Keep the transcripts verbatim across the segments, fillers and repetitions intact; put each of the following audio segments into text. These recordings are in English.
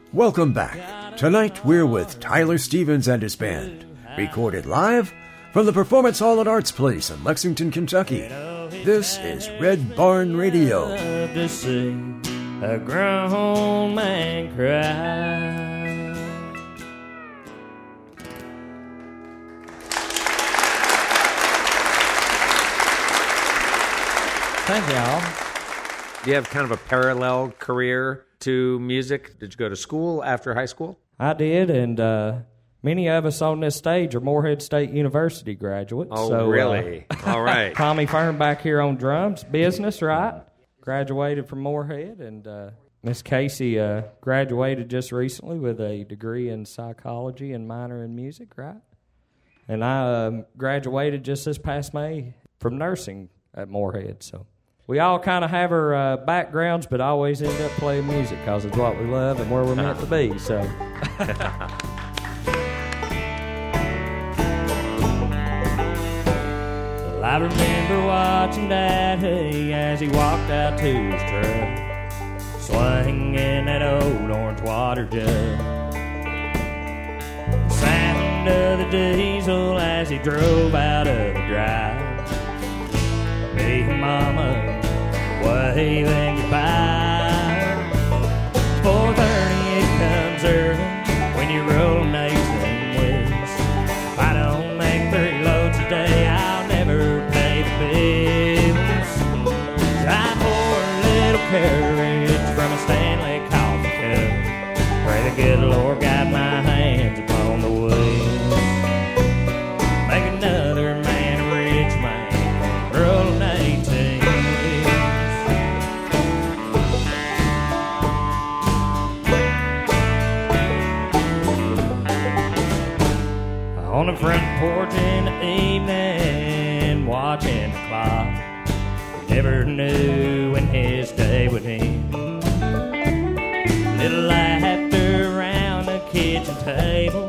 Welcome back. Tonight we're with Tyler Stevens and his band, recorded live from the Performance Hall at Arts Place in Lexington, Kentucky. This is Red Barn Radio. To see a grown man cry. Thank y'all. Do you have kind of a parallel career to music? Did you go to school after high school? I did, and uh, many of us on this stage are Morehead State University graduates. Oh, so, really? Uh, All right. Tommy Fern back here on drums, business, right? Graduated from Morehead, and uh, Miss Casey uh, graduated just recently with a degree in psychology and minor in music, right? And I um, graduated just this past May from nursing at Morehead, so... We all kind of have our uh, backgrounds, but always end up playing music because it's what we love and where we're meant to be. So, Well, I remember watching Daddy as he walked out to his truck, swinging that old orange water jug. The sound of the diesel as he drove out of the drive. Me and Mama waving goodbye. four thirty it comes early when you're rolling eighteen wheels. If I don't make three loads a day, I'll never pay the bills. I pour a little courage from a Stanley coffee cup. Pray the good Lord guide my hands upon the wheels. Make another man a rich man, rolling eighteen. On the front porch in the evening, watching the clock. Never knew when his day would end. Little laughter around the kitchen table.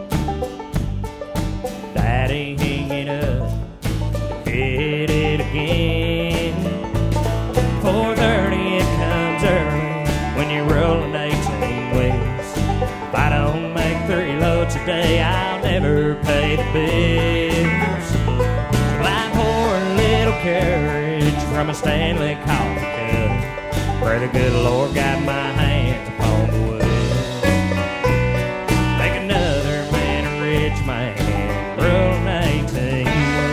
Daddy hanging up, hit it again. four thirty it comes early when you're rolling eighteen wheels. If I don't make three loads a day, I'll never pay the bills. Well, I pour a little courage from a Stanley coffee cup. Pray the good Lord guide my hands upon the wheel. Make another man a rich man, rolling eighteen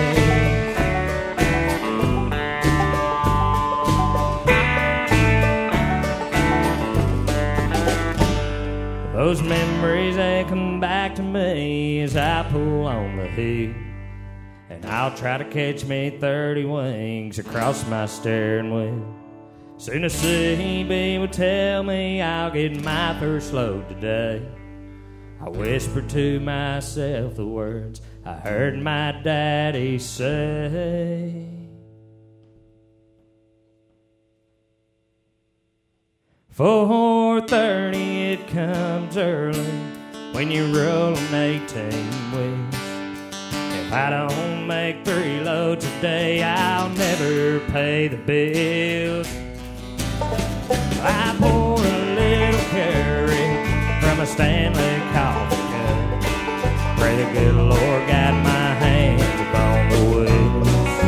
wheels. Those memories, they come back to me as I pull on the hill. And I'll try to catch me thirty wings across my steering wheel. Soon as C B would tell me I'll get my first load today, I whispered to myself the words I heard my daddy say. four thirty it comes early when you're rolling eighteen wheels. If I don't make three loads a day, I'll never pay the bills. I pour a little courage from a Stanley coffee cup. Pray the good Lord guide my hands upon the wheels.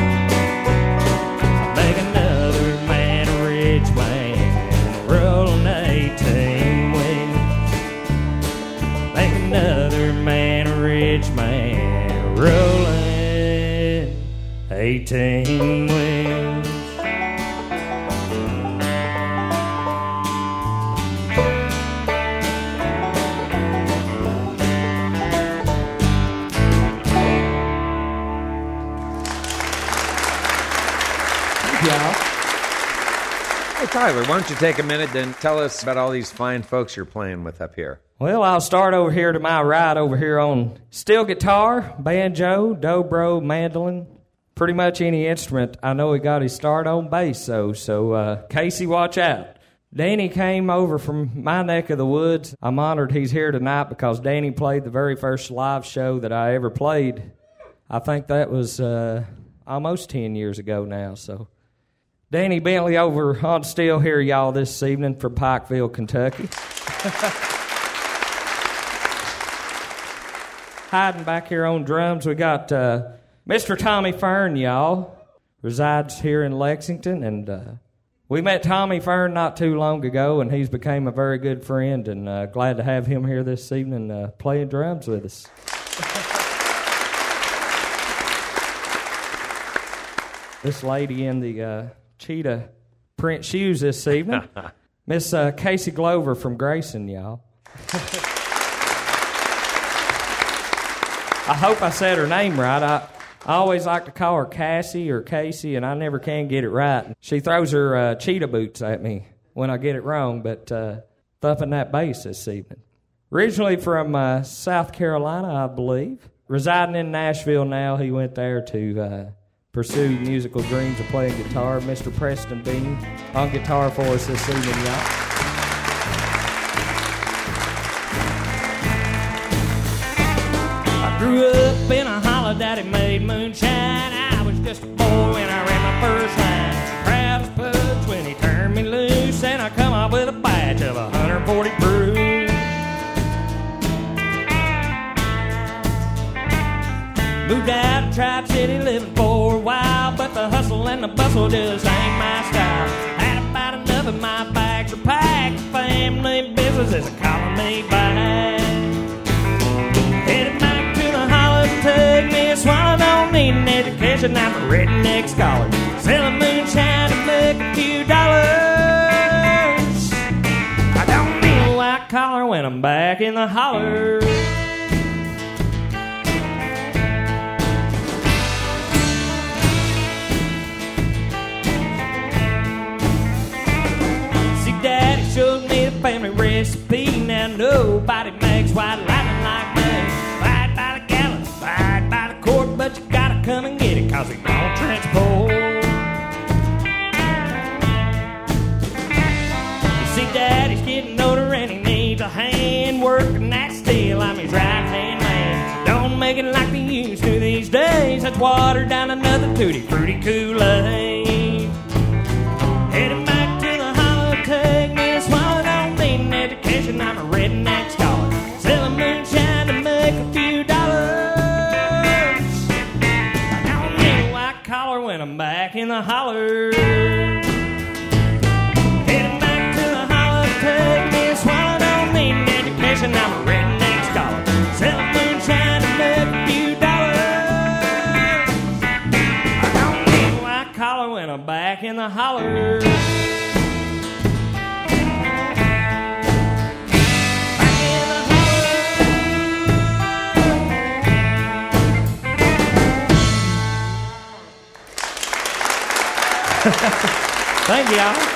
I'll make another man a rich man, rolling eighteen wheels. Make another man a rich man, rolling eighteen wheels. Hey, Tyler, why don't you take a minute and tell us about all these fine folks you're playing with up here? Well, I'll start over here to my right over here on steel guitar, banjo, dobro, mandolin, pretty much any instrument. I know he got his start on bass, so, so uh, Casey, watch out. Danny came over from my neck of the woods. I'm honored he's here tonight because Danny played the very first live show that I ever played. I think that was uh, almost ten years ago now, so... Danny Bentley over on steel here, y'all, this evening from Pikeville, Kentucky. hiding back here on drums, we got uh, Mister Tommy Fern, y'all. Resides here in Lexington, and uh, we met Tommy Fern not too long ago, and he's became a very good friend, and uh, glad to have him here this evening uh, playing drums with us. This lady in the uh, cheetah print shoes this evening, Miss uh, Casey Glover from Grayson, y'all. I hope I said her name right. I, I always like to call her Cassie or Casey, and I never can get it right. She throws her uh, cheetah boots at me when I get it wrong, but uh, thumping that bass this evening. Originally from uh, South Carolina, I believe. Residing in Nashville now, he went there to uh, pursue musical dreams of playing guitar. Mister Preston Bean on guitar for us this evening, y'all. Grew up in a holler, daddy made moonshine. I was just a boy when I ran my first line. Proud as pudge when he turned me loose, and I come up with a batch of one hundred forty proof. Moved out of Tribe City living for a while, but the hustle and the bustle just ain't my style. Had about enough of my bags are packed. Family business is calling me back. Headed back take me a swallow, don't need an education, I'm a redneck scholar. Selling moonshine to make a few dollars. I don't need a white collar when I'm back in the holler. See, Daddy showed me the family recipe. Now nobody makes white lightning like me. Ride by the court, but you gotta come and get it, cause we don't transport. You see, Daddy's getting older and he needs a hand working that steel. I'm his right-hand man. Don't make it like they used to these days. Let's water down another tutti fruity Kool-Aid. Heading back to the holler, take me a swallow. Don't need an education, I'm a redneck scholar. Selling moonshine to make a few dollars. When I'm back in the holler, heading back to the holler, take me a swallow, don't need an education, I'm a redneck scholar. Selling moonshine to make a few dollars. I don't need a white collar when I'm back in the holler. Thank you, y'all.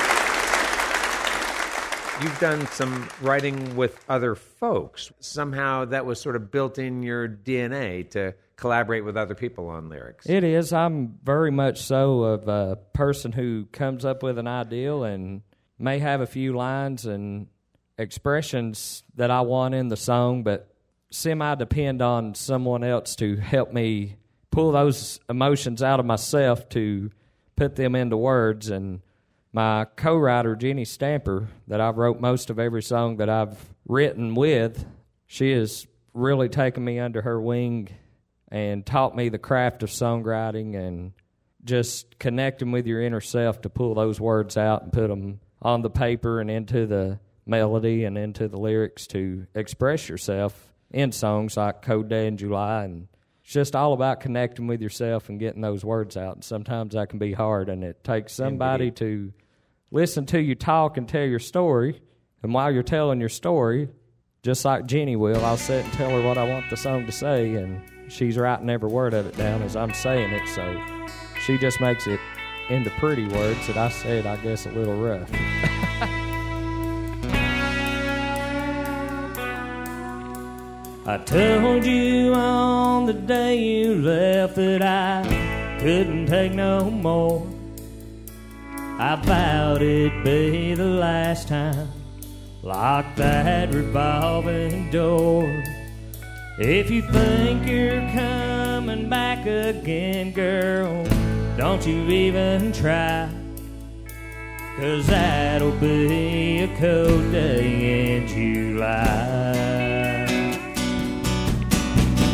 You've done some writing with other folks. Somehow that was sort of built in your D N A to collaborate with other people on lyrics. It is. I'm very much so of a person who comes up with an ideal and may have a few lines and expressions that I want in the song, but semi-depend on someone else to help me pull those emotions out of myself to put them into words. And my co-writer, Jenny Stamper, that I've wrote most of every song that I've written with, she has really taken me under her wing and taught me the craft of songwriting and just connecting with your inner self to pull those words out and put them on the paper and into the melody and into the lyrics to express yourself in songs like Cold Day in July. And it's just all about connecting with yourself and getting those words out. And sometimes that can be hard, and it takes somebody Indeed. to listen to you talk and tell your story. And while you're telling your story, just like Jenny will, I'll sit and tell her what I want the song to say, and she's writing every word of it down as I'm saying it. So she just makes it into pretty words that I said, I guess, a little rough. I told you on the day you left that I couldn't take no more. I vowed it'd be the last time. Lock that revolving door. If you think you're coming back again, girl, don't you even try. 'Cause that'll be a cold day in July.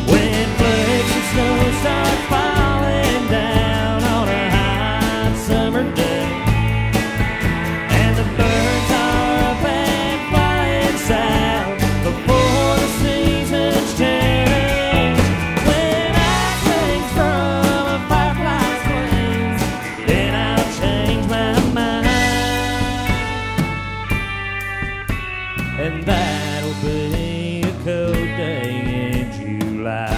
and that'll be a cold day in July.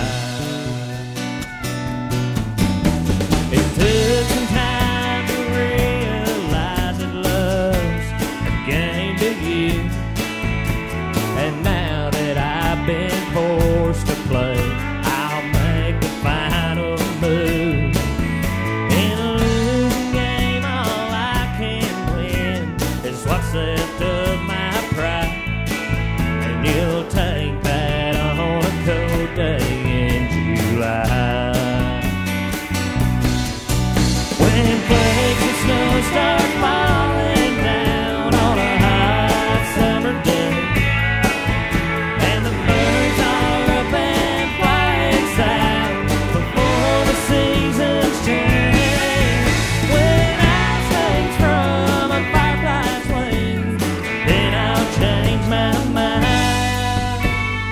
It took some time to realize that love's a game to you, and now that I've been forced to play, I'll make the final move. In a losing game, all I can win is what's left of my pride, and you'll take that on a cold day in July. When flakes of snow start falling down on a hot summer day, and the birds are up and flying south before the seasons change. When I swings from a firefly's wings, then I'll change my mind,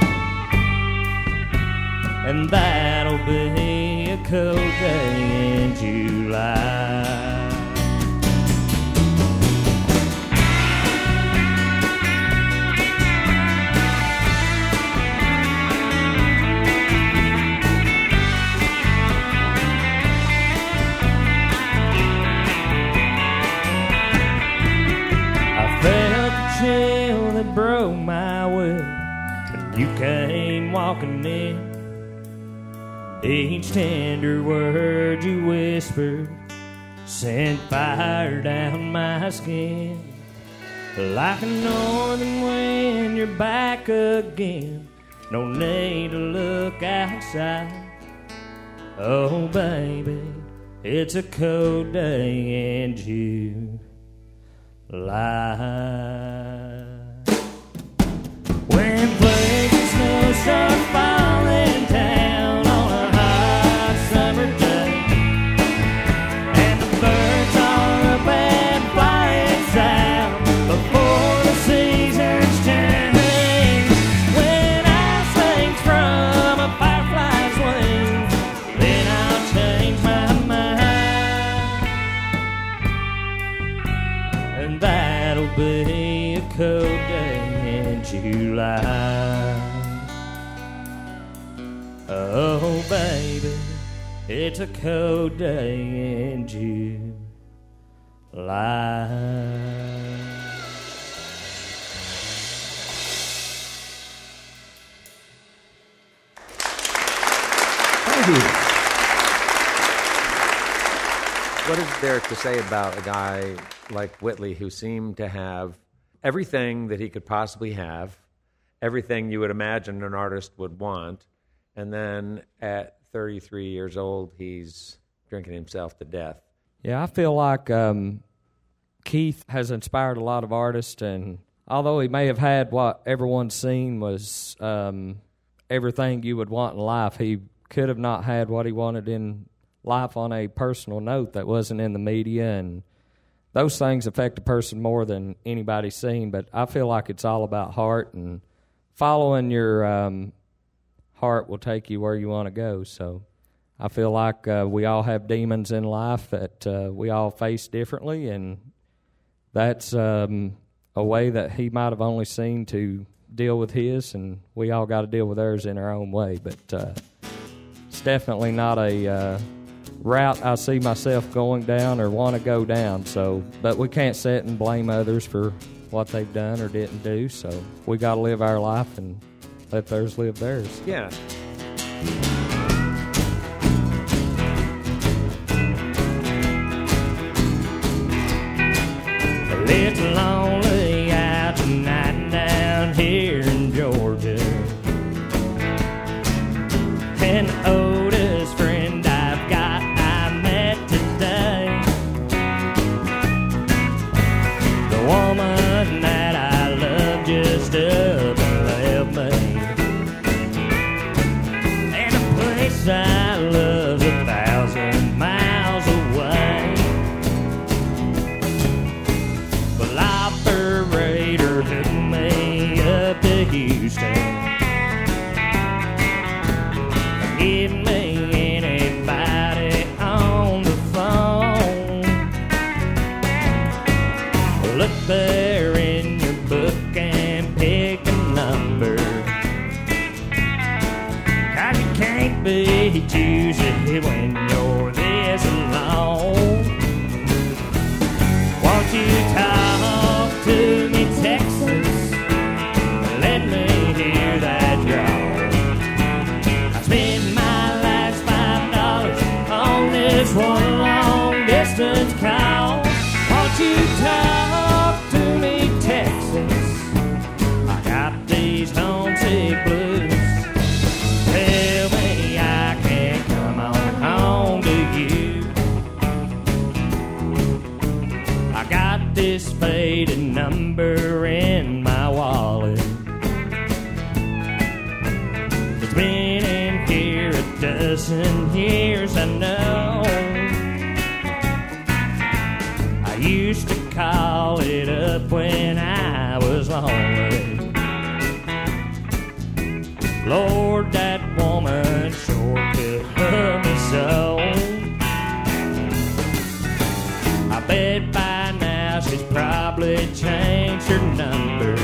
and that'll be a cold day in July. I felt the chill that broke my will when you came walking in. Each tender word you whispered sent fire down my skin. Like a northern wind, you're back again. No need to look outside. Oh, baby, it's a cold day in July. When flakes of snow start falling down on a hot summer day, and the birds are up and flying south before the seasons change. When I swing from a firefly's wings, then I'll change my mind, and that'll be a cold day in July. Oh, baby, it's a cold day in July. Thank you. What is there to say about a guy like Whitley who seemed to have everything that he could possibly have, everything you would imagine an artist would want, and then at thirty-three years old, he's drinking himself to death? Yeah, I feel like um, Keith has inspired a lot of artists, and although he may have had what everyone's seen was um, everything you would want in life, he could have not had what he wanted in life on a personal note that wasn't in the media, and those things affect a person more than anybody's seen. But I feel like it's all about heart, and following your um, heart will take you where you want to go. So I feel like uh, we all have demons in life that uh, we all face differently, and that's um, a way that he might have only seen to deal with his, and we all got to deal with ours in our own way. But uh, it's definitely not a uh, route I see myself going down or want to go down. So, but we can't sit and blame others for what they've done or didn't do. So we got to live our life and let theirs live theirs. Yeah. It's lonely out tonight down here in Georgia, and the oldest friend I've got I met today, the woman that I love just up and left me, and the be choosy when you're this alone. Won't you talk to me, Texas? Let me hear that drawl. I spent my last five dollars on this one long distance call. Won't you talk to me, Texas? I got these homesick blues. Tell me I can't come on home to you. I got this faded number in my wallet. It's been in here a dozen years, I know. I used to call it up when I was lonely. Lord, that woman sure could hurt me so. I bet by now she's probably changed her number.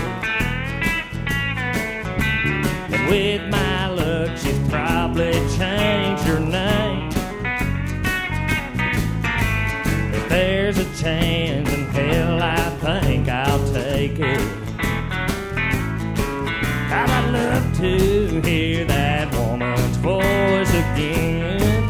And with my luck, she's probably changed her name. If there's a chance in hell, I think I'll take it. I'd love to hear that woman's voice again.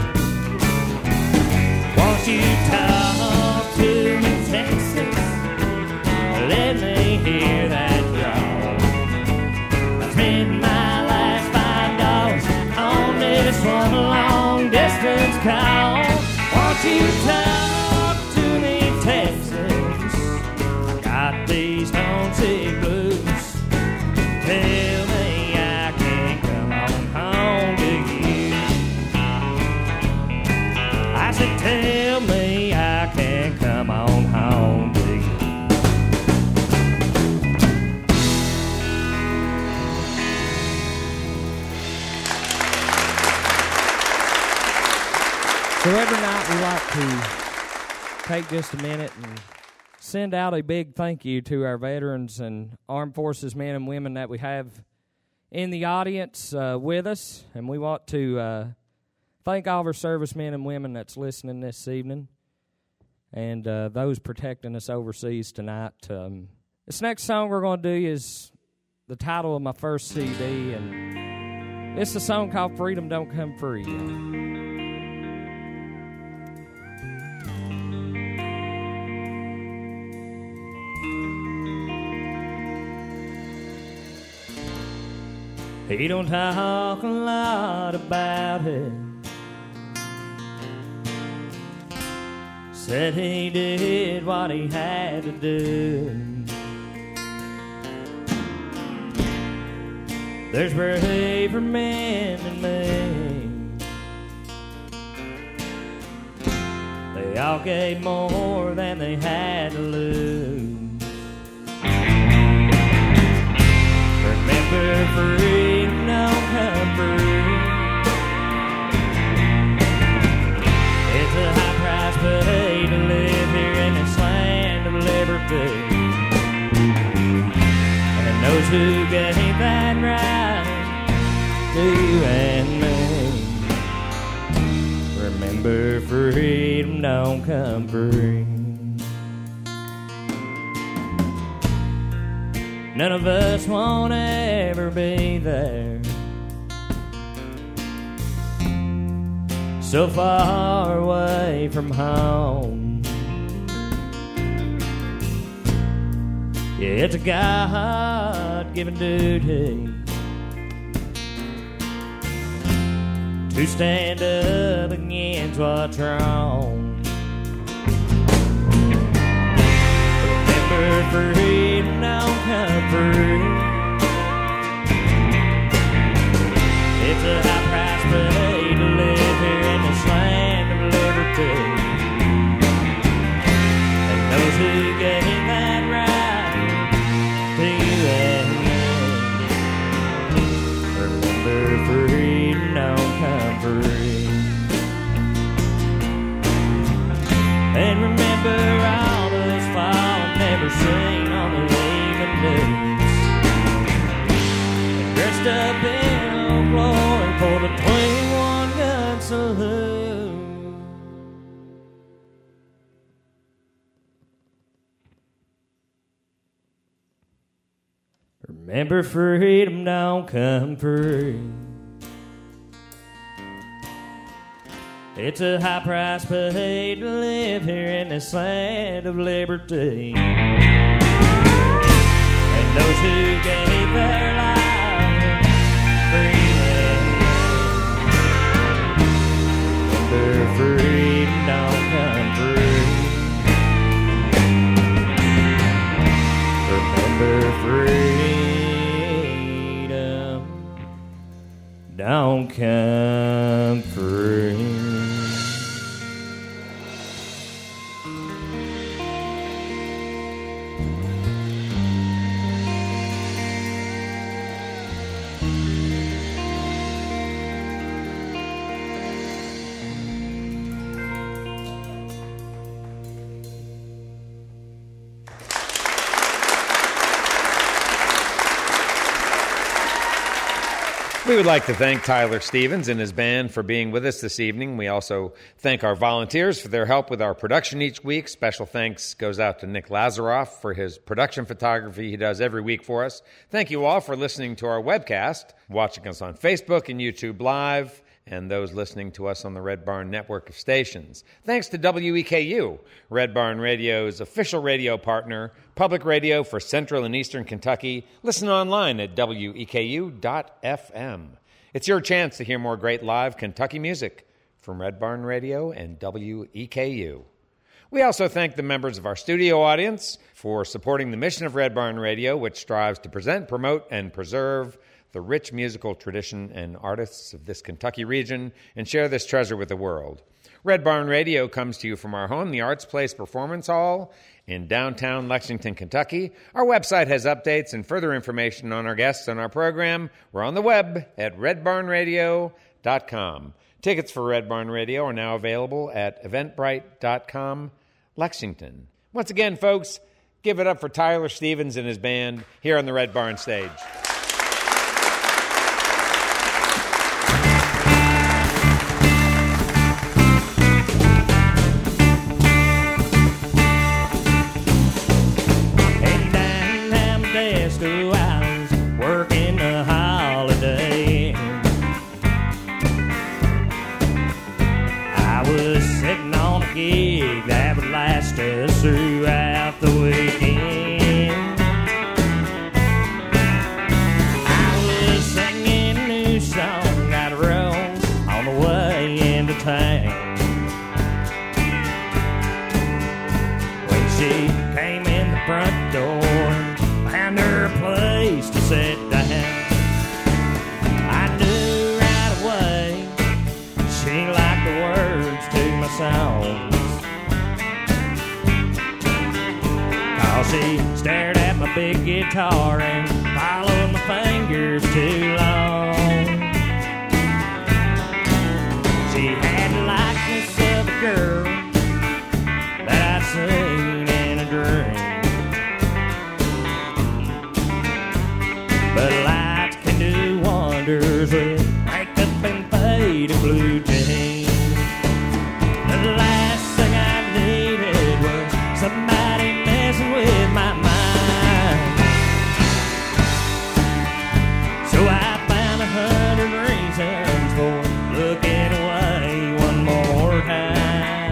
Won't you talk to me, Texas? Let me hear that drawl. I spent my last five dollars on this one long distance call. Won't you talk to me, Texas? I got these homesick blues. Tell me I can't come on home to you. I said, tell me I can't come on home to you. So every night we like to take just a minute and send out a big thank you to our veterans and armed forces men and women that we have in the audience uh, with us. And we want to uh, thank all of our servicemen and women that's listening this evening and uh, those protecting us overseas tonight. Um, this next song we're going to do is the title of my first C D, and it's a song called Freedom Don't Come Free. He don't talk a lot about it. Said he did what he had to do. There's braver men than me. They all gave more than they had to lose. Remember, freedom don't come free. It's a high price paid to live here in this land of liberty. And those who gave that right to you and me. Remember, freedom don't come free. None of us won't ever be there. So far away from home. Yeah, it's a God-given duty to stand up against what's wrong. Remember, freedom don't come free. It's a high price paid to live here in this land of liberty. And those who gave that right to you and me. Remember, freedom don't come free. And remember all those fallen, never seen on the evening news, and dressed up in old glory for the twenty-one gun Remember, freedom don't come free. It's a high price paid to live here in this land of liberty. And those who gave their lives freely. Remember, freedom don't come free. Remember, freedom don't come free. We would like to thank Tyler Stevens and his band for being with us this evening. We also thank our volunteers for their help with our production each week. Special thanks goes out to Nick Lazaroff for his production photography he does every week for us. Thank you all for listening to our webcast, watching us on Facebook and YouTube Live, and those listening to us on the Red Barn network of stations. Thanks to W E K U, Red Barn Radio's official radio partner, public radio for Central and Eastern Kentucky. Listen online at W E K U dot F M. It's your chance to hear more great live Kentucky music from Red Barn Radio and W E K U. We also thank the members of our studio audience for supporting the mission of Red Barn Radio, which strives to present, promote, and preserve the rich musical tradition and artists of this Kentucky region and share this treasure with the world. Red Barn Radio comes to you from our home, the Arts Place Performance Hall in downtown Lexington, Kentucky. Our website has updates and further information on our guests and our program. We're on the web at red barn radio dot com. Tickets for Red Barn Radio are now available at eventbrite dot com, Lexington. Once again, folks, give it up for Tyler Stevens and his band here on the Red Barn stage. Throughout the weekend, I was singing a new song out of road on the way into town. When she came in the front door, found her a place to sit down. I knew right away she liked the words to my song. She stared at my big guitar and followed my fingers too long. She had the likeness of a girl that I'd seen in a dream. But lights can do wonders with makeup and faded blue jeans. The last thing I needed was somebody with my mind. So I found a hundred reasons for looking away one more time.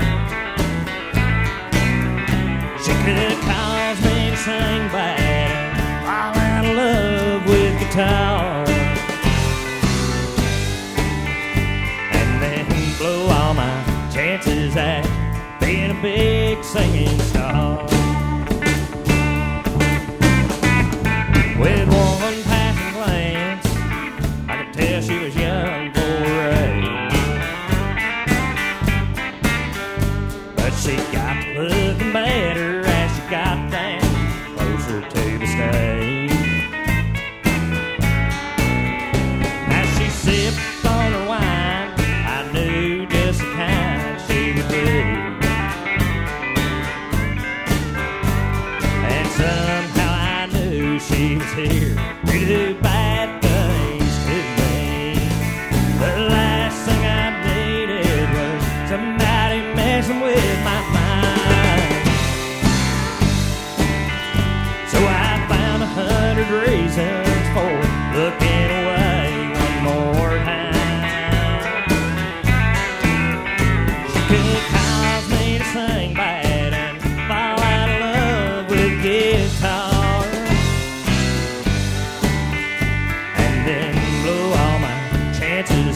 She could cause me to sing bad and fall out of love with guitar, and then blow all my chances at being a big singing star. With one passing glance, I could tell she was young for her age. But she got looking better as she got down closer to the stage. As she sipped on her wine, I knew just the kind she would be.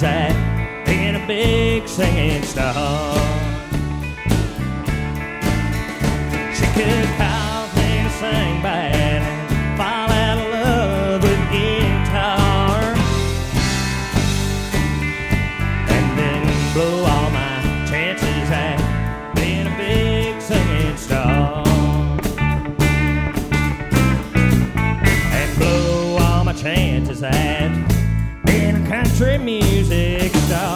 chances at being a big singing star. She could cause me to sing bad and fall out of love with guitar, and then blow all my chances at being a big singing star. And blow all my chances at being a country music star.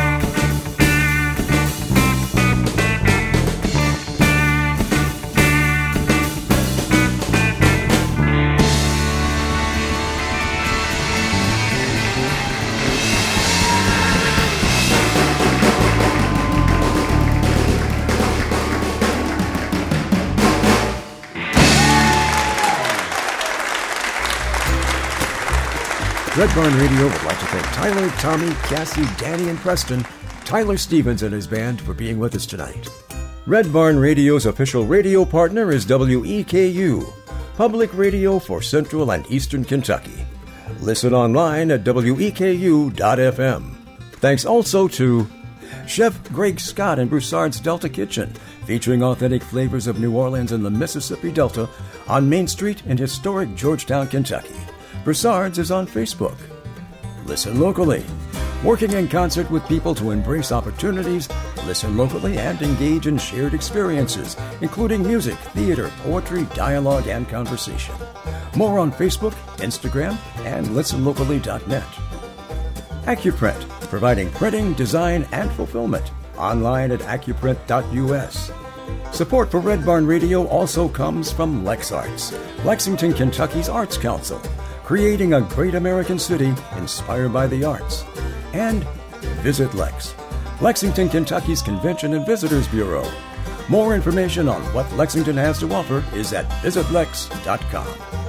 Red Barn Radio would like to thank Tyler, Tommy, Cassie, Danny, and Preston, Tyler Stevens and his band for being with us tonight. Red Barn Radio's official radio partner is W E K U, public radio for Central and Eastern Kentucky. Listen online at W E K U dot F M. Thanks also to Chef Greg Scott and Broussard's Delta Kitchen, featuring authentic flavors of New Orleans and the Mississippi Delta on Main Street in historic Georgetown, Kentucky. Broussard's is on Facebook. Listen locally. Working in concert with people to embrace opportunities, listen locally, and engage in shared experiences, including music, theater, poetry, dialogue, and conversation. More on Facebook, Instagram, and listen locally dot net. Accuprint, providing printing, design, and fulfillment. Online at accuprint dot U S. Support for Red Barn Radio also comes from LexArts, Lexington, Kentucky's Arts Council, creating a great American city inspired by the arts. And Visit Lex, Lexington, Kentucky's Convention and Visitors Bureau. More information on what Lexington has to offer is at visit lex dot com.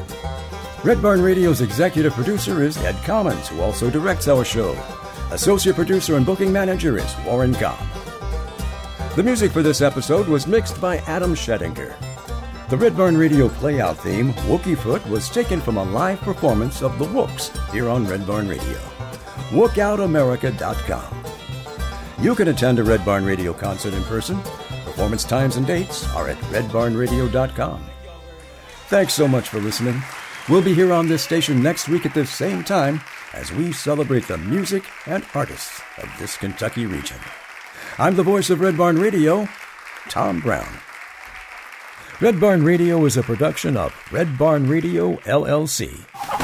Red Barn Radio's executive producer is Ed Commons, who also directs our show. Associate producer and booking manager is Warren Cobb. The music for this episode was mixed by Adam Schettinger. The Red Barn Radio playout theme, Wookie Foot, was taken from a live performance of the Wooks here on Red Barn Radio. wook out america dot com. You can attend a Red Barn Radio concert in person. Performance times and dates are at red barn radio dot com. Thanks so much for listening. We'll be here on this station next week at the same time as we celebrate the music and artists of this Kentucky region. I'm the voice of Red Barn Radio, Tom Brown. Red Barn Radio is a production of Red Barn Radio, L L C.